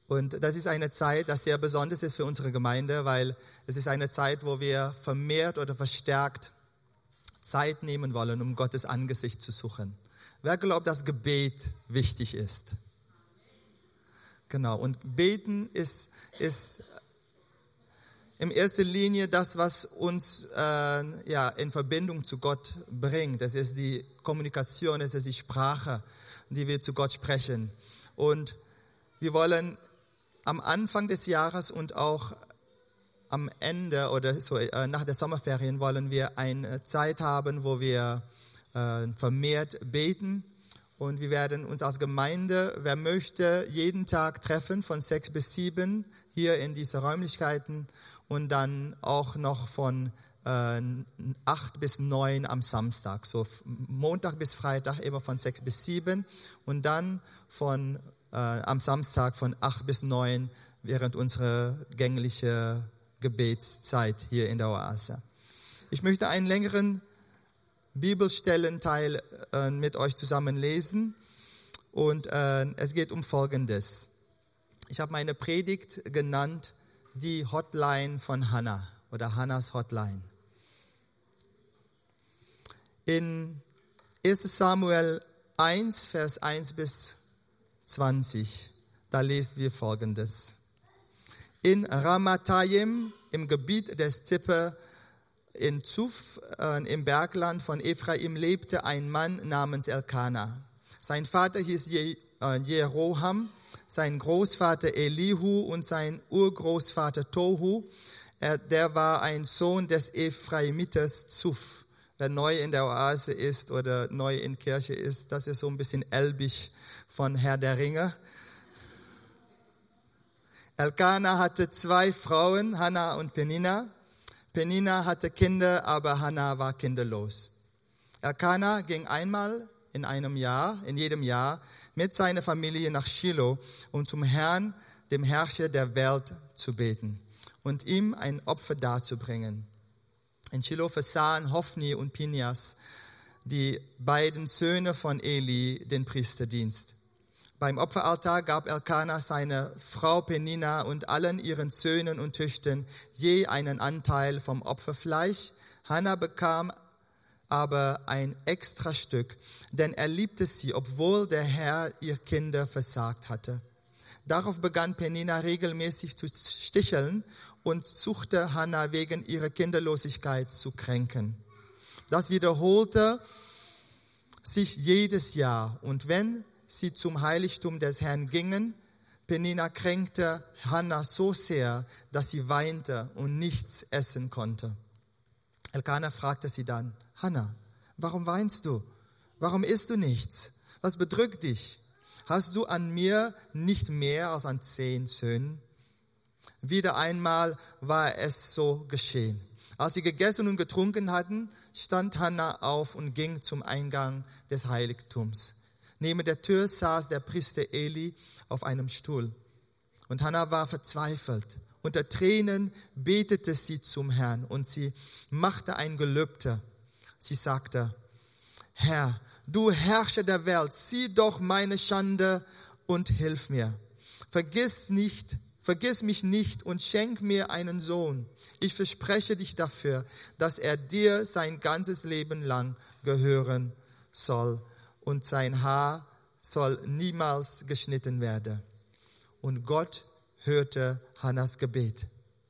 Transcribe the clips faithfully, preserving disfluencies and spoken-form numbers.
Und das ist eine Zeit, das sehr besonders ist für unsere Gemeinde, weil es ist eine Zeit, wo wir vermehrt oder verstärkt Zeit nehmen wollen, um Gottes Angesicht zu suchen. Wer glaubt, dass Gebet wichtig ist? Genau, und Beten ist, ist in erster Linie das, was uns äh, ja, in Verbindung zu Gott bringt. Das ist die Kommunikation, das ist die Sprache, die wir zu Gott sprechen. Und wir wollen am Anfang des Jahres und auch am Ende oder so äh, nach der Sommerferien wollen wir eine Zeit haben, wo wir äh, vermehrt beten. Und wir werden uns als Gemeinde, wer möchte, jeden Tag treffen von sechs bis sieben hier in diese Räumlichkeiten und dann auch noch von äh, acht bis neun am Samstag. So Montag bis Freitag immer von sechs bis sieben und dann von, äh, am Samstag von acht bis neun während unserer gänglichen Gebetszeit hier in der Oase. Ich möchte einen längeren Bibelstellenteil äh, mit euch zusammen lesen und äh, es geht um Folgendes. Ich habe meine Predigt genannt, die Hotline von Hannah oder Hannahs Hotline. In erster Samuel eins, Vers eins bis zwanzig, da lesen wir Folgendes. In Ramatayim, im Gebiet des Tippe, in Zuf, äh, im Bergland von Ephraim, lebte ein Mann namens Elkana. Sein Vater hieß Je, äh, Jeroham, sein Großvater Elihu und sein Urgroßvater Tohu. Er, der war ein Sohn des Ephraimiters Zuf. Wer neu in der Oase ist oder neu in Kirche ist, das ist so ein bisschen elbisch von Herr der Ringe. Elkana hatte zwei Frauen, Hannah und Penina. Penina hatte Kinder, aber Hannah war kinderlos. Elkana ging einmal in einem Jahr, in jedem Jahr, mit seiner Familie nach Shiloh, um zum Herrn, dem Herrscher der Welt, zu beten und ihm ein Opfer darzubringen. In Shiloh versahen Hophni und Pinhas, die beiden Söhne von Eli, den Priesterdienst. Beim Opferaltar gab Elkana seiner Frau Penina und allen ihren Söhnen und Töchtern je einen Anteil vom Opferfleisch. Hannah bekam aber ein Extrastück, denn er liebte sie, obwohl der Herr ihr Kinder versagt hatte. Darauf begann Penina regelmäßig zu sticheln und suchte Hannah wegen ihrer Kinderlosigkeit zu kränken. Das wiederholte sich jedes Jahr, und wenn sie zum Heiligtum des Herrn gingen, Penina kränkte Hannah so sehr, dass sie weinte und nichts essen konnte. Elkana fragte sie dann: Hannah, warum weinst du? Warum isst du nichts? Was bedrückt dich? Hast du an mir nicht mehr als an zehn Söhnen? Wieder einmal war es so geschehen. Als sie gegessen und getrunken hatten, stand Hannah auf und ging zum Eingang des Heiligtums. Neben der Tür saß der Priester Eli auf einem Stuhl. Und Hannah war verzweifelt. Unter Tränen betete sie zum Herrn und sie machte ein Gelübde. Sie sagte: Herr, du Herrscher der Welt, sieh doch meine Schande und hilf mir. Vergiss nicht, vergiss mich nicht und schenk mir einen Sohn. Ich verspreche dich dafür, dass er dir sein ganzes Leben lang gehören soll und sein Haar soll niemals geschnitten werden. Und Gott hörte Hannahs Gebet.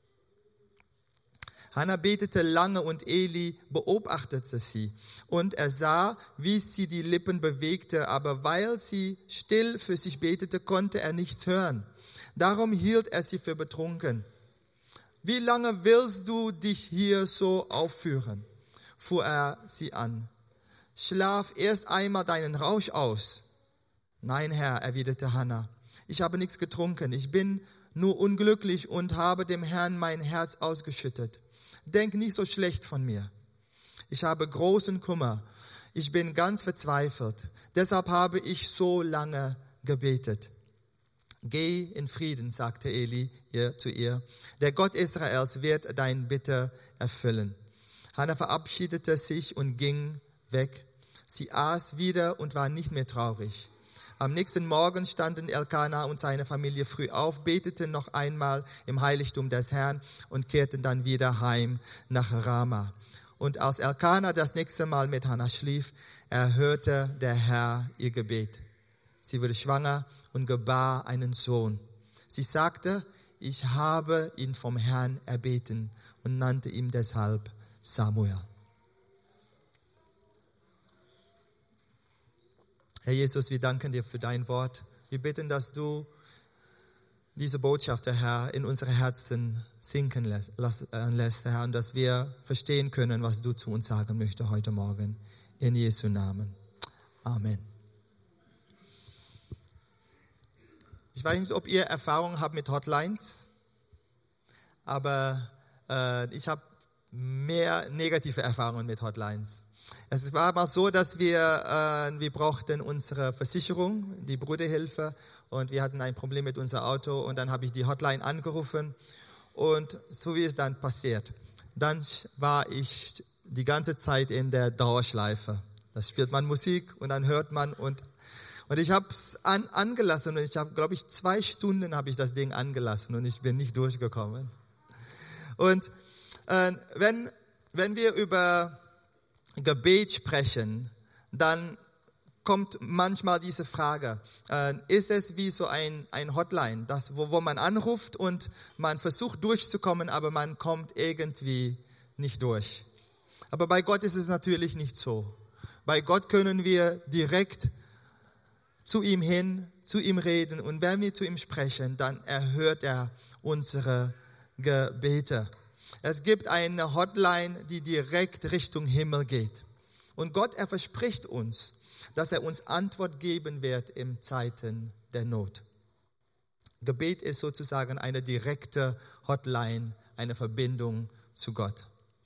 Hannah betete lange und Eli beobachtete sie. Und er sah, wie sie die Lippen bewegte, aber weil sie still für sich betete, konnte er nichts hören. Darum hielt er sie für betrunken. Wie lange willst du dich hier so aufführen? Fuhr er sie an. Schlaf erst einmal deinen Rausch aus. Nein, Herr, erwiderte Hannah, ich habe nichts getrunken. Ich bin nur unglücklich und habe dem Herrn mein Herz ausgeschüttet. Denk nicht so schlecht von mir. Ich habe großen Kummer. Ich bin ganz verzweifelt. Deshalb habe ich so lange gebetet. Geh in Frieden, sagte Eli ihr, zu ihr. Der Gott Israels wird dein Bitte erfüllen. Hannah verabschiedete sich und ging weg. Sie aß wieder und war nicht mehr traurig. Am nächsten Morgen standen Elkana und seine Familie früh auf, beteten noch einmal im Heiligtum des Herrn und kehrten dann wieder heim nach Rama. Und als Elkana das nächste Mal mit Hannah schlief, erhörte der Herr ihr Gebet. Sie wurde schwanger und gebar einen Sohn. Sie sagte, ich habe ihn vom Herrn erbeten und nannte ihn deshalb Samuel. Herr Jesus, wir danken dir für dein Wort. Wir bitten, dass du diese Botschaft, Herr, in unsere Herzen sinken lässt, Herr, und dass wir verstehen können, was du zu uns sagen möchtest heute Morgen. In Jesu Namen. Amen. Ich weiß nicht, ob ihr Erfahrung habt mit Hotlines, aber äh, ich habe mehr negative Erfahrungen mit Hotlines. Es war mal so, dass wir, äh, wir brauchten unsere Versicherung, die Bruderhilfe, und wir hatten ein Problem mit unserem Auto, und dann habe ich die Hotline angerufen, und so wie es dann passiert, dann war ich die ganze Zeit in der Dauerschleife. Da spielt man Musik und dann hört man, und, und ich habe es an, angelassen, und ich habe, glaube ich, zwei Stunden habe ich das Ding angelassen, und ich bin nicht durchgekommen. Und äh, wenn, wenn wir über Gebet sprechen, dann kommt manchmal diese Frage, äh, ist es wie so ein, ein Hotline, das, wo, wo man anruft und man versucht durchzukommen, aber man kommt irgendwie nicht durch. Aber bei Gott ist es natürlich nicht so. Bei Gott können wir direkt zu ihm hin, zu ihm reden, und wenn wir zu ihm sprechen, dann erhört er unsere Gebete. Es gibt eine Hotline, die direkt Richtung Himmel geht. Und Gott, er verspricht uns, dass er uns Antwort geben wird in Zeiten der Not. Gebet ist sozusagen eine direkte Hotline, eine Verbindung zu Gott.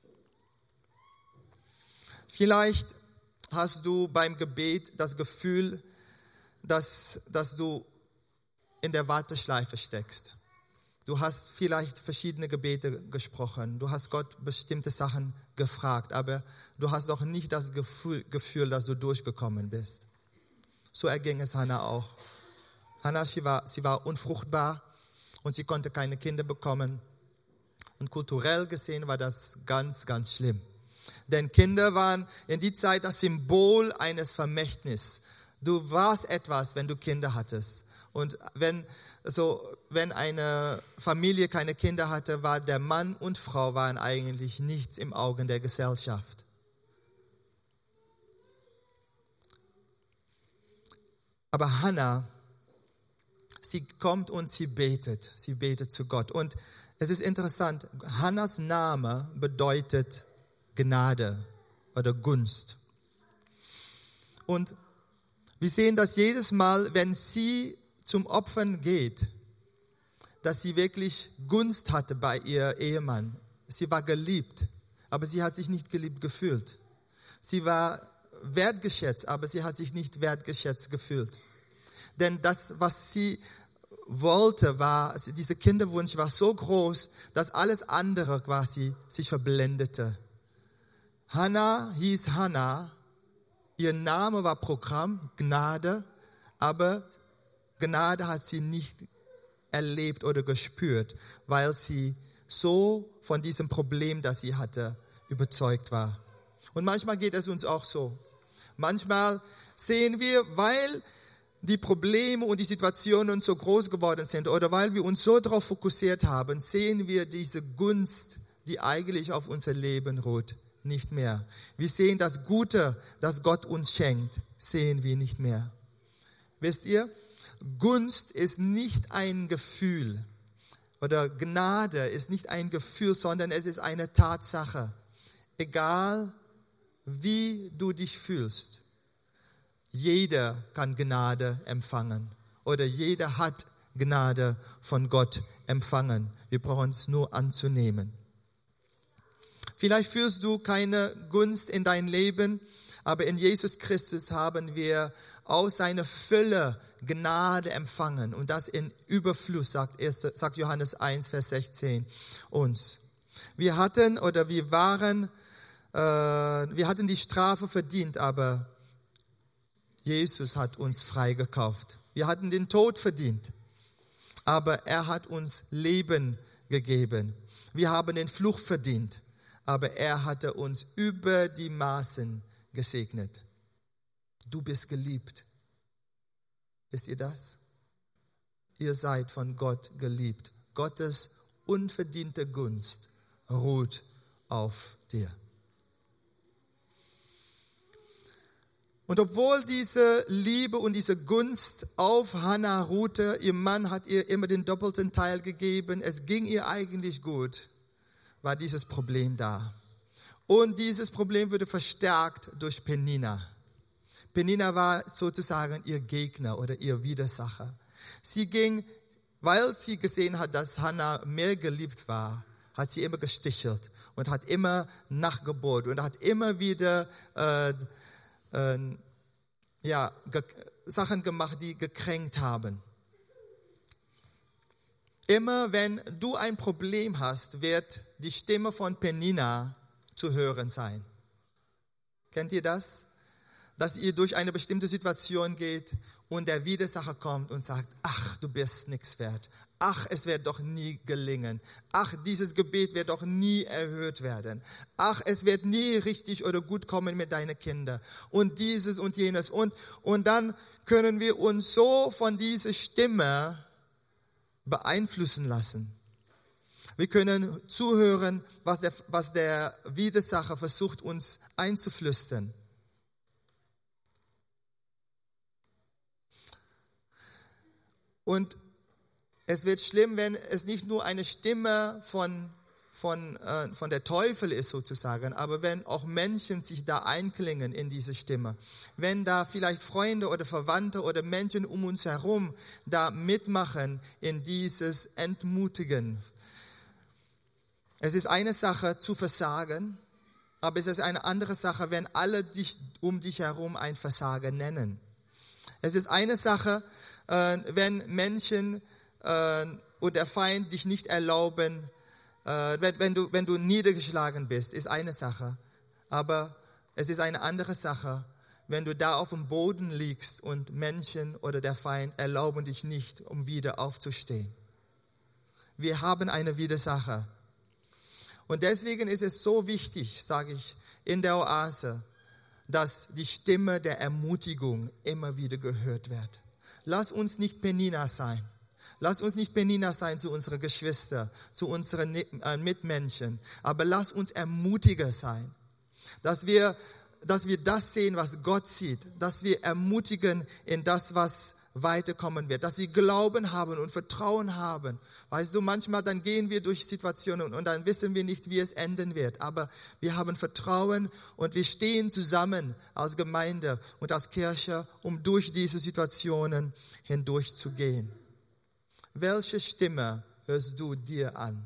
Vielleicht hast du beim Gebet das Gefühl, dass, dass du in der Warteschleife steckst. Du hast vielleicht verschiedene Gebete gesprochen. Du hast Gott bestimmte Sachen gefragt, aber du hast doch nicht das Gefühl, Gefühl, dass du durchgekommen bist. So erging es Hannah auch. Hannah, sie war, sie war unfruchtbar und sie konnte keine Kinder bekommen. Und kulturell gesehen war das ganz, ganz schlimm. Denn Kinder waren in die Zeit das Symbol eines Vermächtnisses. Du warst etwas, wenn du Kinder hattest. Und wenn, so, wenn eine Familie keine Kinder hatte, war der Mann und Frau waren eigentlich nichts im Augen der Gesellschaft. Aber Hannah, sie kommt und sie betet. Sie betet zu Gott. Und es ist interessant, Hannahs Name bedeutet Gnade oder Gunst. Und wir sehen das jedes Mal, wenn sie zum Opfern geht, dass sie wirklich Gunst hatte bei ihr Ehemann. Sie war geliebt, aber sie hat sich nicht geliebt gefühlt. Sie war wertgeschätzt, aber sie hat sich nicht wertgeschätzt gefühlt. Denn das, was sie wollte, war, dieser Kinderwunsch war so groß, dass alles andere quasi sich verblendete. Hannah hieß Hannah, ihr Name war Programm, Gnade, aber Gnade hat sie nicht erlebt oder gespürt, weil sie so von diesem Problem, das sie hatte, überzeugt war. Und manchmal geht es uns auch so. Manchmal sehen wir, weil die Probleme und die Situationen so groß geworden sind oder weil wir uns so darauf fokussiert haben, sehen wir diese Gunst, die eigentlich auf unser Leben ruht, nicht mehr. Wir sehen das Gute, das Gott uns schenkt, sehen wir nicht mehr. Wisst ihr? Gunst ist nicht ein Gefühl oder Gnade ist nicht ein Gefühl, sondern es ist eine Tatsache. Egal wie du dich fühlst, jeder kann Gnade empfangen oder jeder hat Gnade von Gott empfangen. Wir brauchen es nur anzunehmen. Vielleicht fühlst du keine Gunst in dein Leben, aber in Jesus Christus haben wir aus seiner Fülle Gnade empfangen. Und das in Überfluss, sagt, sagt Johannes eins, Vers sechzehn uns. Wir hatten oder wir waren, äh, wir hatten die Strafe verdient, aber Jesus hat uns freigekauft. Wir hatten den Tod verdient, aber er hat uns Leben gegeben. Wir haben den Fluch verdient, aber er hatte uns über die Maßen gesegnet. Du bist geliebt. Wisst ihr das? Ihr seid von Gott geliebt. Gottes unverdiente Gunst ruht auf dir. Und obwohl diese Liebe und diese Gunst auf Hannah ruhte, ihr Mann hat ihr immer den doppelten Teil gegeben, es ging ihr eigentlich gut, war dieses Problem da. Und dieses Problem wurde verstärkt durch Penina. Penina war sozusagen ihr Gegner oder ihr Widersacher. Sie ging, weil sie gesehen hat, dass Hannah mehr geliebt war, hat sie immer gestichelt und hat immer nachgebohrt und hat immer wieder äh, äh, ja, ge- Sachen gemacht, die gekränkt haben. Immer wenn du ein Problem hast, wird die Stimme von Penina zu hören sein. Kennt ihr das? Dass ihr durch eine bestimmte Situation geht und der Widersacher kommt und sagt, ach, du bist nichts wert. Ach, es wird doch nie gelingen. Ach, dieses Gebet wird doch nie erhört werden. Ach, es wird nie richtig oder gut kommen mit deinen Kindern. Und dieses und jenes. Und, und dann können wir uns so von dieser Stimme beeinflussen lassen. Wir können zuhören, was der, was der Widersacher versucht, uns einzuflüstern. Und es wird schlimm, wenn es nicht nur eine Stimme von, von, äh, von der Teufel ist sozusagen, aber wenn auch Menschen sich da einklingen in diese Stimme. Wenn da vielleicht Freunde oder Verwandte oder Menschen um uns herum da mitmachen in dieses Entmutigen. Es ist eine Sache zu versagen, aber es ist eine andere Sache, wenn alle dich um dich herum ein Versager nennen. Es ist eine Sache, äh, wenn Menschen äh, oder der Feind dich nicht erlauben, äh, wenn, wenn, du, wenn du niedergeschlagen bist, ist eine Sache. Aber es ist eine andere Sache, wenn du da auf dem Boden liegst und Menschen oder der Feind erlauben dich nicht, um wieder aufzustehen. Wir haben eine Widersacher. Und deswegen ist es so wichtig, sage ich, in der Oase, dass die Stimme der Ermutigung immer wieder gehört wird. Lass uns nicht Penina sein. Lass uns nicht Penina sein zu unseren Geschwistern, zu unseren Mitmenschen. Aber lass uns Ermutiger sein. Dass wir, dass wir das sehen, was Gott sieht. Dass wir ermutigen in das, was weiterkommen wird. Dass wir Glauben haben und Vertrauen haben. Weißt du, manchmal dann gehen wir durch Situationen und dann wissen wir nicht, wie es enden wird. Aber wir haben Vertrauen und wir stehen zusammen als Gemeinde und als Kirche, um durch diese Situationen hindurchzugehen. Welche Stimme hörst du dir an?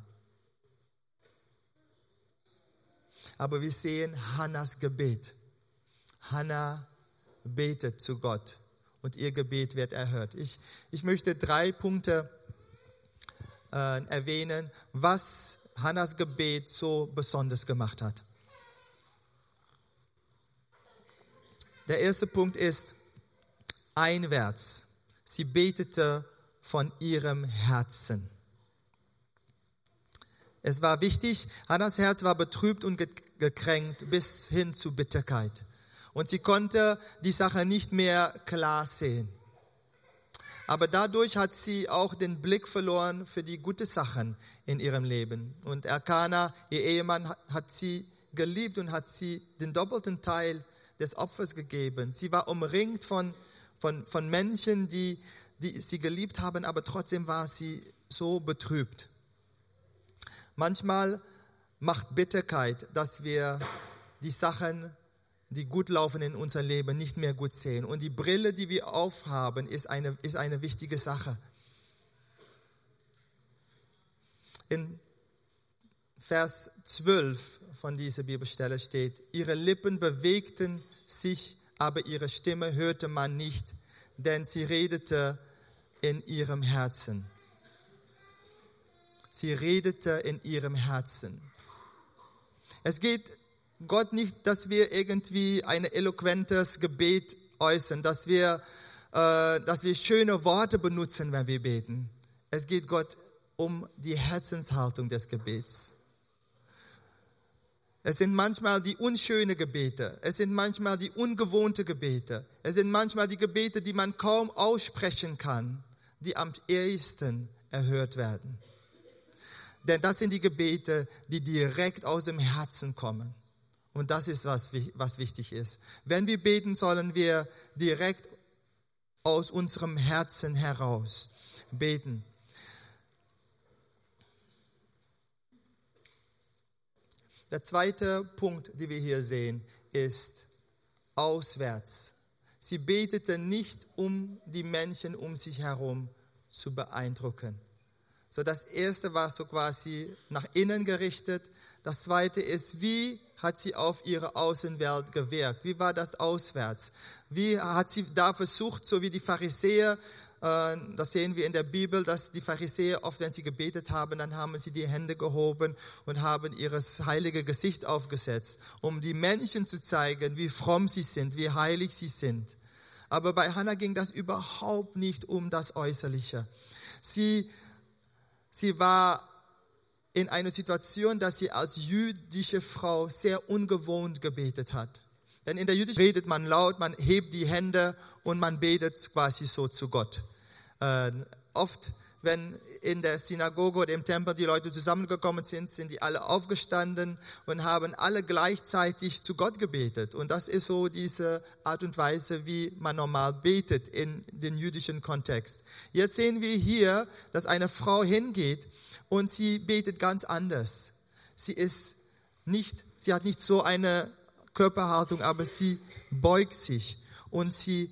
Aber wir sehen Hannas Gebet. Hannah betet zu Gott. Und ihr Gebet wird erhört. Ich, ich möchte drei Punkte äh, erwähnen, was Hannas Gebet so besonders gemacht hat. Der erste Punkt ist einwärts. Sie betete von ihrem Herzen. Es war wichtig, Hannas Herz war betrübt und gekränkt bis hin zu Bitterkeit. Und sie konnte die Sache nicht mehr klar sehen. Aber dadurch hat sie auch den Blick verloren für die guten Sachen in ihrem Leben. Und Elkana, ihr Ehemann, hat sie geliebt und hat sie den doppelten Teil des Opfers gegeben. Sie war umringt von, von, von Menschen, die, die sie geliebt haben, aber trotzdem war sie so betrübt. Manchmal macht Bitterkeit, dass wir die Sachen, die gut laufen in unserem Leben, nicht mehr gut sehen. Und die Brille, die wir aufhaben, ist eine, ist eine wichtige Sache. In Vers zwölf von dieser Bibelstelle steht, ihre Lippen bewegten sich, aber ihre Stimme hörte man nicht, denn sie redete in ihrem Herzen. Sie redete in ihrem Herzen. Es geht Gott nicht, dass wir irgendwie ein eloquentes Gebet äußern, dass wir, äh, dass wir schöne Worte benutzen, wenn wir beten. Es geht Gott um die Herzenshaltung des Gebets. Es sind manchmal die unschönen Gebete. Es sind manchmal die ungewohnten Gebete. Es sind manchmal die Gebete, die man kaum aussprechen kann, die am ehesten erhört werden. Denn das sind die Gebete, die direkt aus dem Herzen kommen. Und das ist, was, was wichtig ist. Wenn wir beten, sollen wir direkt aus unserem Herzen heraus beten. Der zweite Punkt, den wir hier sehen, ist auswärts. Sie betete nicht, um die Menschen um sich herum zu beeindrucken. So, das erste war so quasi nach innen gerichtet. Das zweite ist, wie hat sie auf ihre Außenwelt gewirkt? Wie war das auswärts? Wie hat sie da versucht, so wie die Pharisäer, äh, das sehen wir in der Bibel, dass die Pharisäer oft, wenn sie gebetet haben, dann haben sie die Hände gehoben und haben ihr heilige Gesicht aufgesetzt, um die Menschen zu zeigen, wie fromm sie sind, wie heilig sie sind. Aber bei Hannah ging das überhaupt nicht um das Äußerliche. Sie Sie war in einer Situation, dass sie als jüdische Frau sehr ungewohnt gebetet hat. Denn in der jüdischen redet man laut, man hebt die Hände und man betet quasi so zu Gott. Äh, oft, wenn in der Synagoge oder im Tempel die Leute zusammengekommen sind, sind die alle aufgestanden und haben alle gleichzeitig zu Gott gebetet. Und das ist so diese Art und Weise, wie man normal betet in den jüdischen Kontext. Jetzt sehen wir hier, dass eine Frau hingeht und sie betet ganz anders. Sie ist nicht, sie hat nicht so eine Körperhaltung, aber sie beugt sich und sie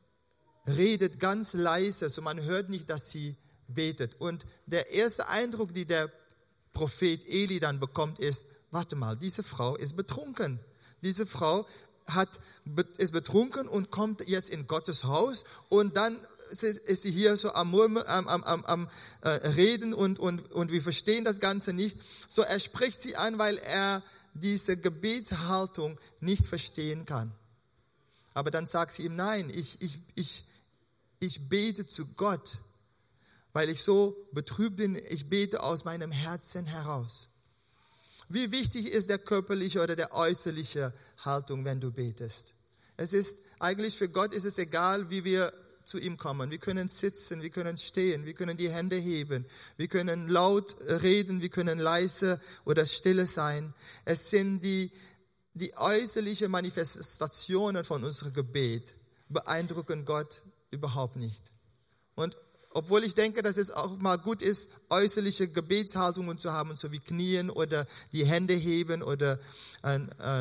redet ganz leise, so man hört nicht, dass sie betet. Und der erste Eindruck, den der Prophet Eli dann bekommt, ist, warte mal, diese Frau ist betrunken. Diese Frau hat, ist betrunken und kommt jetzt in Gottes Haus und dann ist sie hier so am, am, am, am, am äh, Reden und, und, und wir verstehen das Ganze nicht. So, er spricht sie an, weil er diese Gebetshaltung nicht verstehen kann. Aber dann sagt sie ihm, nein, ich, ich, ich, ich bete zu Gott, weil ich so betrübt bin, ich bete aus meinem Herzen heraus. Wie wichtig ist der körperliche oder der äußerliche Haltung, wenn du betest? Es ist, eigentlich für Gott ist es egal, wie wir zu ihm kommen. Wir können sitzen, wir können stehen, wir können die Hände heben, wir können laut reden, wir können leise oder stille sein. Es sind die, die äußerlichen Manifestationen von unserem Gebet, beeindrucken Gott überhaupt nicht. Und obwohl ich denke, dass es auch mal gut ist, äußerliche Gebetshaltungen zu haben, so wie Knien oder die Hände heben, oder äh,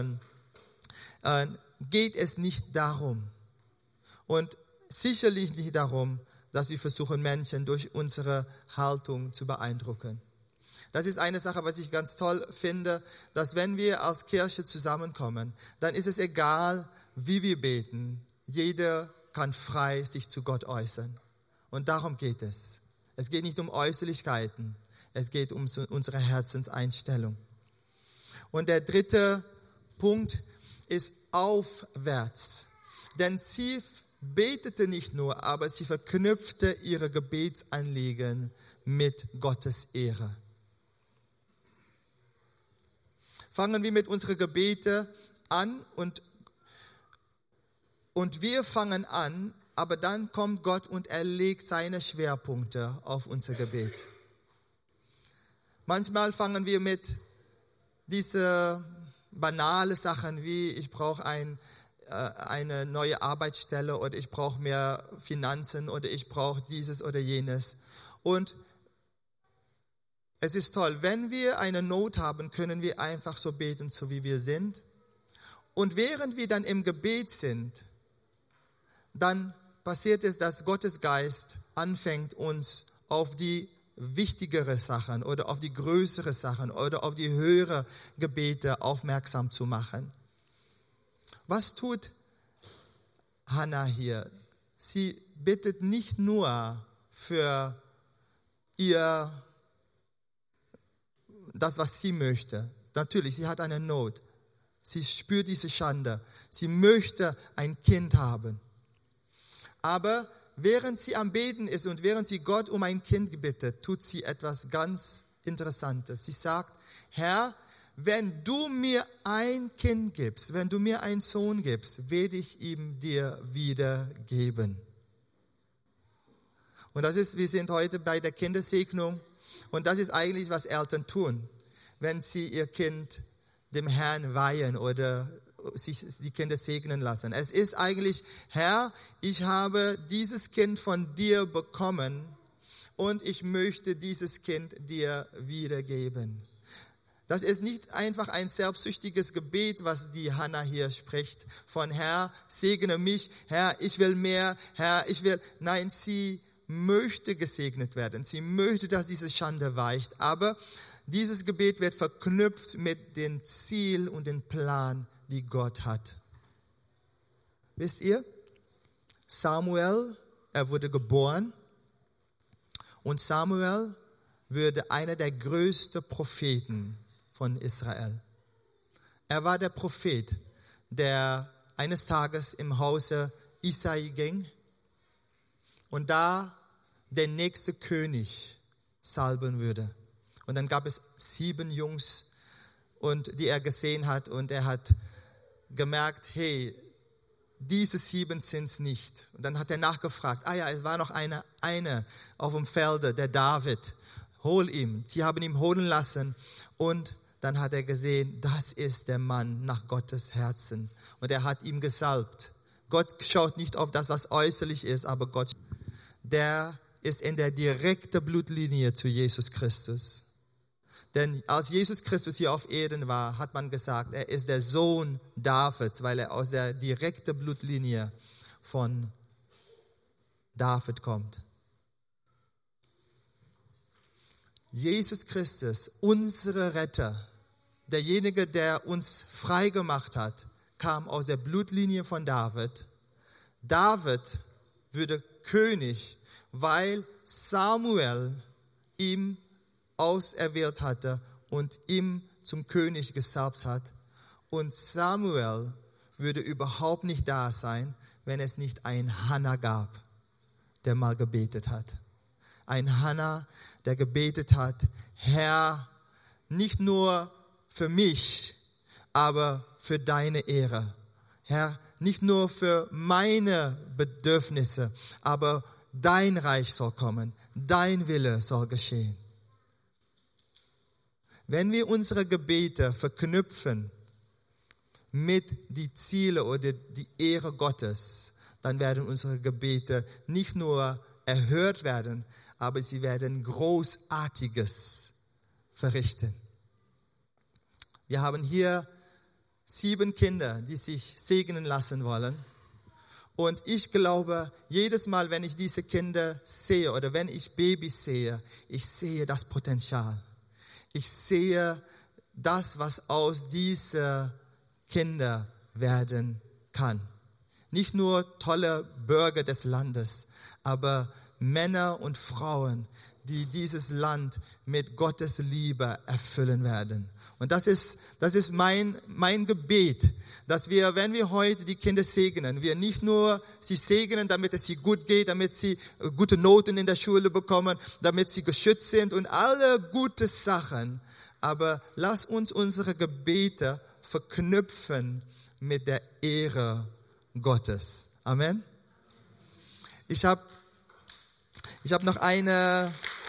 äh, äh, geht es nicht darum. Und sicherlich nicht darum, dass wir versuchen, Menschen durch unsere Haltung zu beeindrucken. Das ist eine Sache, was ich ganz toll finde, dass wenn wir als Kirche zusammenkommen, dann ist es egal, wie wir beten. Jeder kann frei sich zu Gott äußern. Und darum geht es. Es geht nicht um Äußerlichkeiten. Es geht um unsere Herzenseinstellung. Und der dritte Punkt ist aufwärts. Denn sie betete nicht nur, aber sie verknüpfte ihre Gebetsanliegen mit Gottes Ehre. Fangen wir mit unseren Gebeten an und, und wir fangen an, aber dann kommt Gott und er legt seine Schwerpunkte auf unser Gebet. Manchmal fangen wir mit diesen banalen Sachen wie, ich brauche ein, äh, eine neue Arbeitsstelle oder ich brauche mehr Finanzen oder ich brauche dieses oder jenes. Und es ist toll, wenn wir eine Not haben, können wir einfach so beten, so wie wir sind. Und während wir dann im Gebet sind, dann passiert es, dass Gottes Geist anfängt, uns auf die wichtigere Sachen oder auf die größere Sachen oder auf die höhere Gebete aufmerksam zu machen. Was tut Hannah hier? Sie bittet nicht nur für ihr, das, was sie möchte. Natürlich, sie hat eine Not. Sie spürt diese Schande. Sie möchte ein Kind haben. Aber während sie am Beten ist und während sie Gott um ein Kind bittet, tut sie etwas ganz Interessantes. Sie sagt, Herr, wenn du mir ein Kind gibst, wenn du mir einen Sohn gibst, werde ich ihm dir wieder geben. Und das ist, wir sind heute bei der Kindersegnung. Und das ist eigentlich, was Eltern tun, wenn sie ihr Kind dem Herrn weihen oder sich die Kinder segnen lassen. Es ist eigentlich, Herr, ich habe dieses Kind von dir bekommen und ich möchte dieses Kind dir wiedergeben. Das ist nicht einfach ein selbstsüchtiges Gebet, was die Hannah hier spricht, von Herr, segne mich, Herr, ich will mehr, Herr, ich will, nein, sie möchte gesegnet werden. Sie möchte, dass diese Schande weicht. Aber dieses Gebet wird verknüpft mit dem Ziel und dem Plan, die Gott hat. Wisst ihr, Samuel, er wurde geboren und Samuel wurde einer der größten Propheten von Israel. Er war der Prophet, der eines Tages im Hause Isai ging und da der nächste König salben würde. Und dann gab es sieben Jungs, und die er gesehen hat, und er hat gemerkt, hey, diese sieben sind es nicht. Und dann hat er nachgefragt, ah ja, es war noch eine, eine auf dem Felde, der David, hol ihn. Sie haben ihn holen lassen und dann hat er gesehen, das ist der Mann nach Gottes Herzen. Und er hat ihm gesalbt. Gott schaut nicht auf das, was äußerlich ist, aber Gott, der ist in der direkten Blutlinie zu Jesus Christus. Denn als Jesus Christus hier auf Erden war, hat man gesagt, er ist der Sohn Davids, weil er aus der direkten Blutlinie von David kommt. Jesus Christus, unsere Retter, derjenige, der uns frei gemacht hat, kam aus der Blutlinie von David. David wurde König, weil Samuel ihm auserwählt hatte und ihm zum König gesalbt hat. Und Samuel würde überhaupt nicht da sein, wenn es nicht einen Hannah gab, der mal gebetet hat. Ein Hannah, der gebetet hat, Herr, nicht nur für mich, aber für deine Ehre. Herr, nicht nur für meine Bedürfnisse, aber dein Reich soll kommen, dein Wille soll geschehen. Wenn wir unsere Gebete verknüpfen mit die Ziele oder die Ehre Gottes, dann werden unsere Gebete nicht nur erhört werden, aber sie werden Großartiges verrichten. Wir haben hier sieben Kinder, die sich segnen lassen wollen. Und ich glaube, jedes Mal, wenn ich diese Kinder sehe oder wenn ich Babys sehe, ich sehe das Potenzial. Ich sehe das, was aus diesen Kindern werden kann. Nicht nur tolle Bürger des Landes, aber Männer und Frauen, die dieses Land mit Gottes Liebe erfüllen werden. Und das ist, das ist mein, mein Gebet, dass wir, wenn wir heute die Kinder segnen, wir nicht nur sie segnen, damit es sie gut geht, damit sie gute Noten in der Schule bekommen, damit sie geschützt sind und alle gute Sachen, aber lass uns unsere Gebete verknüpfen mit der Ehre Gottes. Amen. Ich habe ich hab noch eine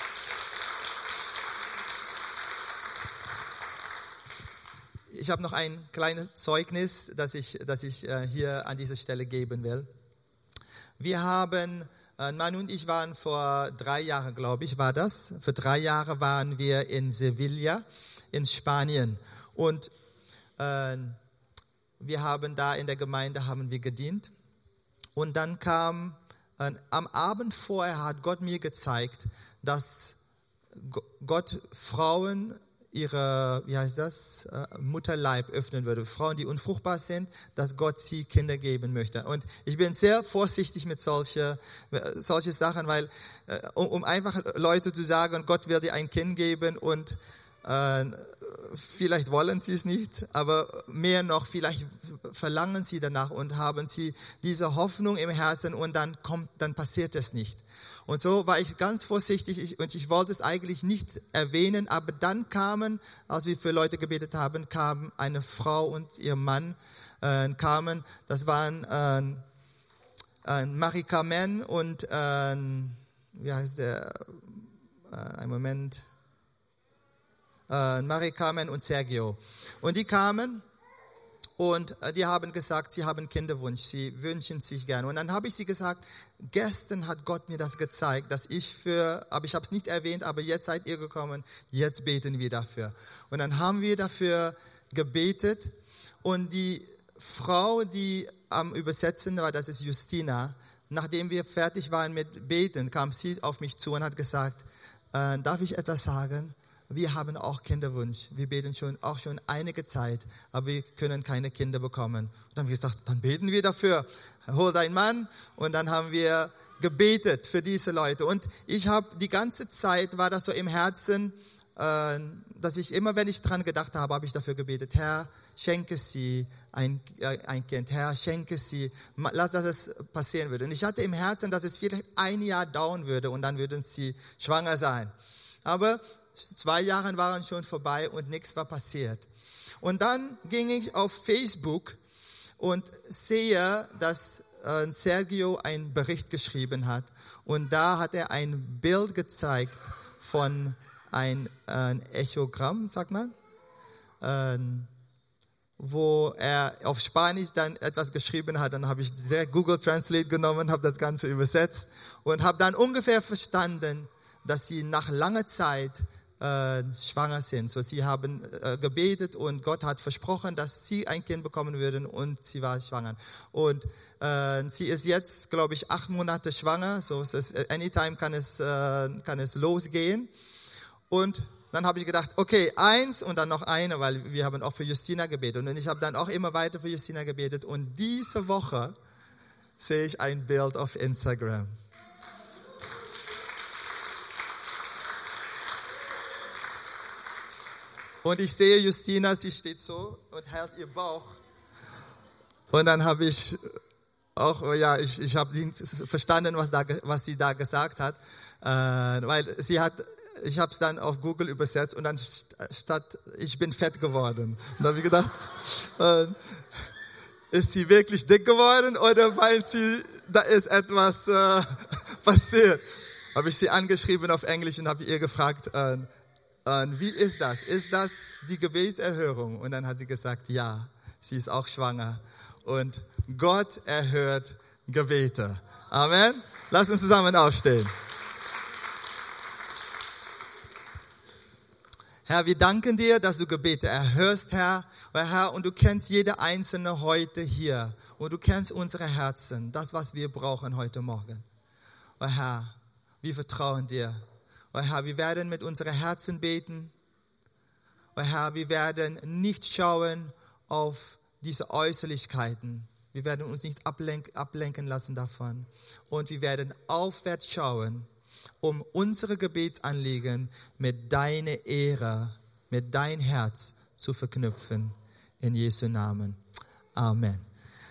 Ich habe noch ein kleines Zeugnis, das ich, das ich äh, hier an dieser Stelle geben will. Wir haben, äh, Mann und ich waren vor drei Jahren, glaube ich, war das. Für drei Jahre waren wir in Sevilla, in Spanien. Und äh, wir haben da in der Gemeinde haben wir gedient. Und dann kam, äh, am Abend vorher hat Gott mir gezeigt, dass Gott Frauen ihre, wie heißt das, Mutterleib öffnen würde. Frauen, die unfruchtbar sind, dass Gott sie Kinder geben möchte. Und ich bin sehr vorsichtig mit solchen solche Sachen, weil, um, um einfach Leute zu sagen, Gott will dir ein Kind geben und Äh, vielleicht wollen sie es nicht, aber mehr noch, vielleicht verlangen sie danach und haben sie diese Hoffnung im Herzen und dann kommt, dann passiert es nicht. Und so war ich ganz vorsichtig ich, und ich wollte es eigentlich nicht erwähnen, aber dann kamen, als wir für Leute gebetet haben, kam eine Frau und ihr Mann äh, kamen. Das waren äh, äh, Marika Men und äh, wie heißt der? Äh, einen Moment. Äh, Marika Men und Sergio. Und die kamen. Und die haben gesagt, sie haben Kinderwunsch, sie wünschen sich gerne. Und dann habe ich sie gesagt, gestern hat Gott mir das gezeigt, dass ich für, aber ich habe es nicht erwähnt, aber jetzt seid ihr gekommen, jetzt beten wir dafür. Und dann haben wir dafür gebetet und die Frau, die am Übersetzen war, das ist Justina, nachdem wir fertig waren mit Beten, kam sie auf mich zu und hat gesagt, äh, darf ich etwas sagen? Wir haben auch Kinderwunsch. Wir beten schon, auch schon einige Zeit, aber wir können keine Kinder bekommen. Und dann haben wir gesagt, dann beten wir dafür. Hol deinen Mann. Und dann haben wir gebetet für diese Leute. Und ich habe die ganze Zeit, war das so im Herzen, äh, dass ich immer, wenn ich dran gedacht habe, habe ich dafür gebetet. Herr, schenke sie ein, äh, ein Kind. Herr, schenke sie. Lass, dass es passieren würde. Und ich hatte im Herzen, dass es vielleicht ein Jahr dauern würde und dann würden sie schwanger sein. Aber zwei Jahre waren schon vorbei und nichts war passiert. Und dann ging ich auf Facebook und sehe, dass äh, Sergio einen Bericht geschrieben hat. Und da hat er ein Bild gezeigt von ein, ein Echogramm, sagt man, äh, wo er auf Spanisch dann etwas geschrieben hat. Dann habe ich direkt Google Translate genommen, habe das Ganze übersetzt und habe dann ungefähr verstanden, dass sie nach langer Zeit Äh, schwanger sind. So, sie haben äh, gebetet und Gott hat versprochen, dass sie ein Kind bekommen würden und sie war schwanger. Und äh, sie ist jetzt, glaube ich, acht Monate schwanger. So, es ist, anytime kann es, äh, kann es losgehen. Und dann habe ich gedacht, okay, eins und dann noch eine, weil wir haben auch für Justina gebetet. Und ich habe dann auch immer weiter für Justina gebetet. Und diese Woche sehe ich ein Bild auf Instagram. Und ich sehe Justina, sie steht so und hält ihr Bauch. Und dann habe ich auch, ja, ich, ich habe verstanden, was, da, was sie da gesagt hat. Äh, weil sie hat, ich habe es dann auf Google übersetzt und dann statt, ich bin fett geworden. Und da habe ich gedacht, äh, ist sie wirklich dick geworden oder meint sie, da ist etwas äh, passiert? Habe ich sie angeschrieben auf Englisch und habe ihr gefragt, äh, Und wie ist das? Ist das die Gebetserhörung? Und dann hat sie gesagt, ja, sie ist auch schwanger. Und Gott erhört Gebete. Amen. Lass uns zusammen aufstehen. Herr, wir danken dir, dass du Gebete erhörst, Herr. Herr, und du kennst jede Einzelne heute hier. Und du kennst unsere Herzen, das, was wir brauchen heute Morgen. Oh Herr, wir vertrauen dir. Oh Herr, wir werden mit unseren Herzen beten. Oh Herr, wir werden nicht schauen auf diese Äußerlichkeiten. Wir werden uns nicht ablenk- ablenken lassen davon. Und wir werden aufwärts schauen, um unsere Gebetsanliegen mit deiner Ehre, mit dein Herz zu verknüpfen. In Jesu Namen. Amen.